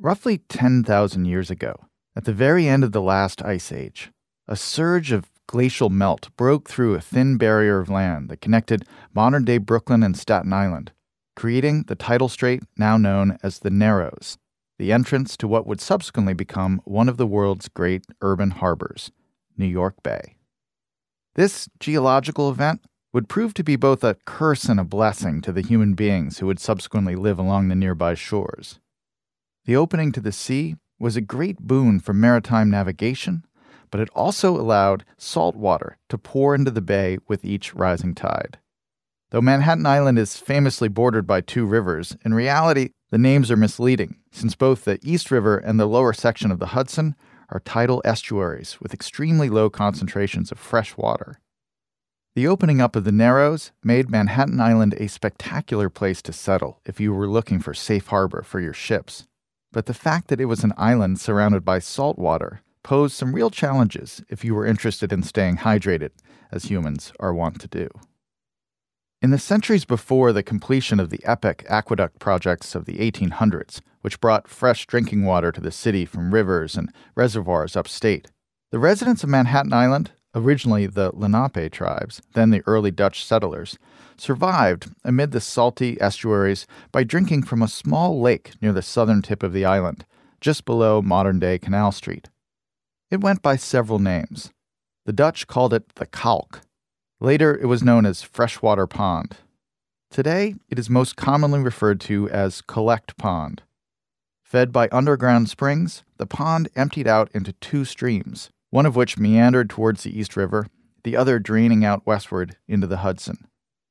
Roughly 10,000 years ago, at the very end of the last ice age, a surge of glacial melt broke through a thin barrier of land that connected modern-day Brooklyn and Staten Island, creating the tidal strait now known as the Narrows, the entrance to what would subsequently become one of the world's great urban harbors, New York Bay. This geological event would prove to be both a curse and a blessing to the human beings who would subsequently live along the nearby shores. The opening to the sea was a great boon for maritime navigation, but it also allowed salt water to pour into the bay with each rising tide. Though Manhattan Island is famously bordered by two rivers, in reality, the names are misleading, since both the East River and the lower section of the Hudson are tidal estuaries with extremely low concentrations of fresh water. The opening up of the Narrows made Manhattan Island a spectacular place to settle if you were looking for safe harbor for your ships. But the fact that it was an island surrounded by salt water posed some real challenges if you were interested in staying hydrated, as humans are wont to do. In the centuries before the completion of the epic aqueduct projects of the 1800s, which brought fresh drinking water to the city from rivers and reservoirs upstate, the residents of Manhattan Island, originally the Lenape tribes, then the early Dutch settlers, survived amid the salty estuaries by drinking from a small lake near the southern tip of the island, just below modern-day Canal Street. It went by several names. The Dutch called it the Kalk. Later, it was known as Freshwater Pond. Today, it is most commonly referred to as Collect Pond. Fed by underground springs, the pond emptied out into two streams, one of which meandered towards the East River, the other draining out westward into the Hudson.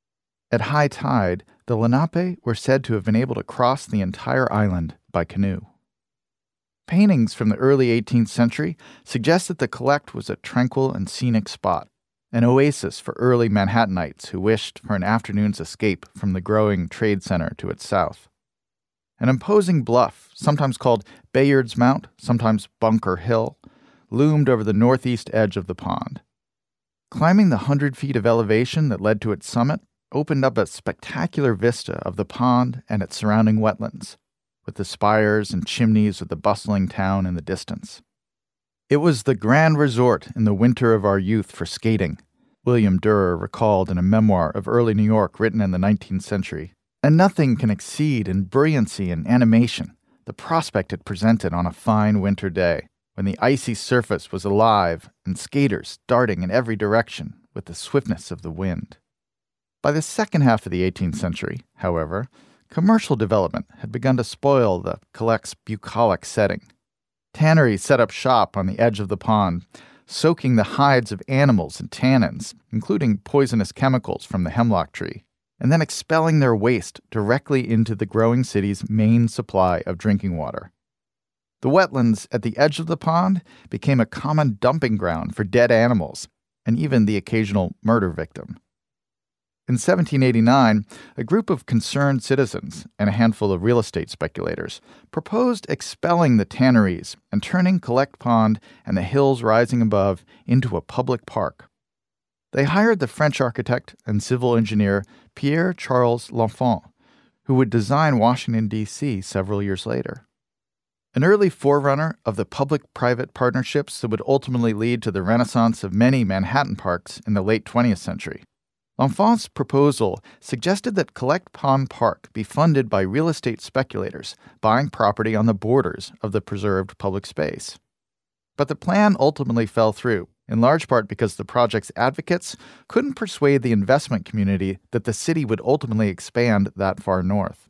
At high tide, the Lenape were said to have been able to cross the entire island by canoe. Paintings from the early 18th century suggest that the Collect was a tranquil and scenic spot, an oasis for early Manhattanites who wished for an afternoon's escape from the growing trade center to its south. An imposing bluff, sometimes called Bayard's Mount, sometimes Bunker Hill, loomed over the northeast edge of the pond. Climbing the 100 feet of elevation that led to its summit opened up a spectacular vista of the pond and its surrounding wetlands, with the spires and chimneys of the bustling town in the distance. It was the grand resort in the winter of our youth for skating, William Durer recalled in a memoir of early New York written in the 19th century. And nothing can exceed in brilliancy and animation the prospect it presented on a fine winter day, when the icy surface was alive and skaters darting in every direction with the swiftness of the wind. By the second half of the 18th century, however, commercial development had begun to spoil the Collect's bucolic setting. Tanneries set up shop on the edge of the pond, soaking the hides of animals in tannins, including poisonous chemicals from the hemlock tree, and then expelling their waste directly into the growing city's main supply of drinking water. The wetlands at the edge of the pond became a common dumping ground for dead animals and even the occasional murder victim. In 1789, a group of concerned citizens and a handful of real estate speculators proposed expelling the tanneries and turning Collect Pond and the hills rising above into a public park. They hired the French architect and civil engineer Pierre-Charles L'Enfant, who would design Washington, D.C. several years later. An early forerunner of the public-private partnerships that would ultimately lead to the renaissance of many Manhattan parks in the late 20th century. L'Enfant's proposal suggested that Collect Pond Park be funded by real estate speculators buying property on the borders of the preserved public space. But the plan ultimately fell through, in large part because the project's advocates couldn't persuade the investment community that the city would ultimately expand that far north.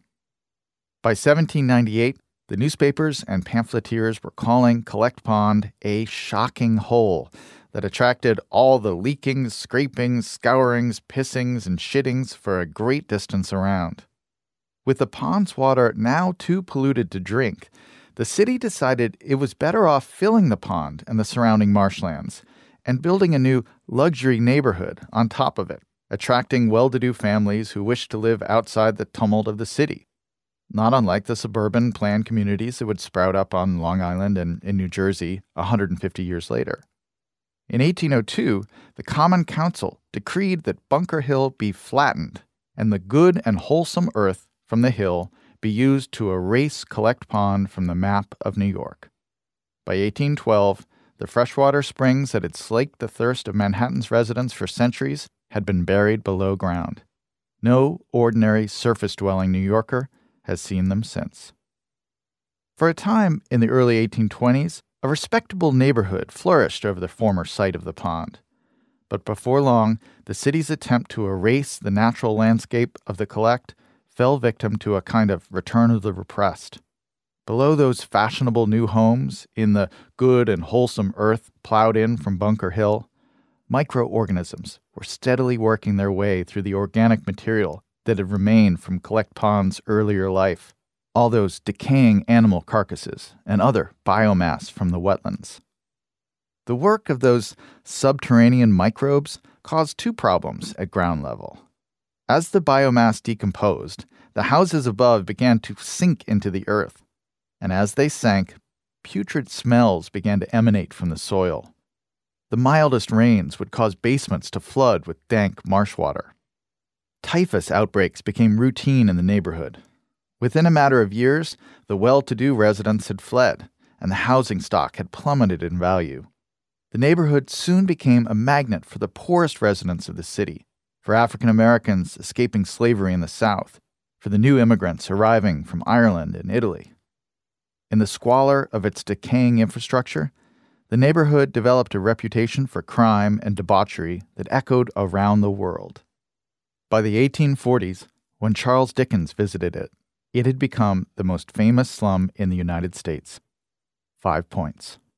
By 1798, the newspapers and pamphleteers were calling Collect Pond a shocking hole that attracted all the leakings, scrapings, scourings, pissings, and shittings for a great distance around. With the pond's water now too polluted to drink, the city decided it was better off filling the pond and the surrounding marshlands and building a new luxury neighborhood on top of it, attracting well-to-do families who wished to live outside the tumult of the city, not unlike the suburban planned communities that would sprout up on Long Island and in New Jersey 150 years later. In 1802, the Common Council decreed that Bunker Hill be flattened and the good and wholesome earth from the hill be used to erase Collect Pond from the map of New York. By 1812, the freshwater springs that had slaked the thirst of Manhattan's residents for centuries had been buried below ground. No ordinary surface-dwelling New Yorker has seen them since. For a time in the early 1820s, a respectable neighborhood flourished over the former site of the pond. But before long, the city's attempt to erase the natural landscape of the Collect fell victim to a kind of return of the repressed. Below those fashionable new homes, in the good and wholesome earth plowed in from Bunker Hill, microorganisms were steadily working their way through the organic material that had remained from Collect Pond's earlier life, all those decaying animal carcasses and other biomass from the wetlands. The work of those subterranean microbes caused two problems at ground level. As the biomass decomposed, the houses above began to sink into the earth, and as they sank, putrid smells began to emanate from the soil. The mildest rains would cause basements to flood with dank marsh water. Typhus outbreaks became routine in the neighborhood. Within a matter of years, the well-to-do residents had fled, and the housing stock had plummeted in value. The neighborhood soon became a magnet for the poorest residents of the city, for African Americans escaping slavery in the South, for the new immigrants arriving from Ireland and Italy. In the squalor of its decaying infrastructure, the neighborhood developed a reputation for crime and debauchery that echoed around the world. By the 1840s, when Charles Dickens visited it, it had become the most famous slum in the United States. 5 points.